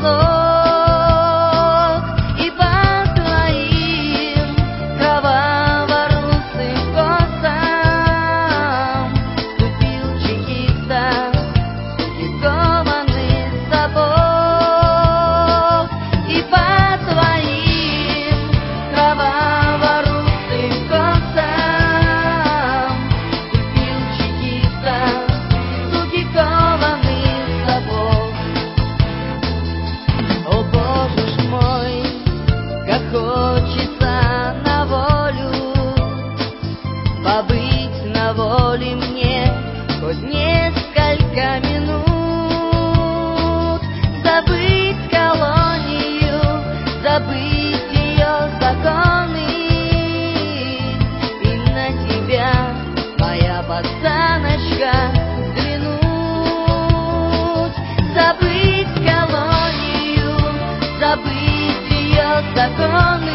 и по твоим кроваво-русым косам ступил чекиста, кованный сапог, и по твоим кроваво-русым косам ступил чекиста, кованный сапог. О, Боже ж мой, как хочется на волю, побыть на воле мне хоть несколько минут, забыть колонию, забыть ее законы, и на тебя, моя пацаночка, взглянуть, забыть колонию, забыть ее законы.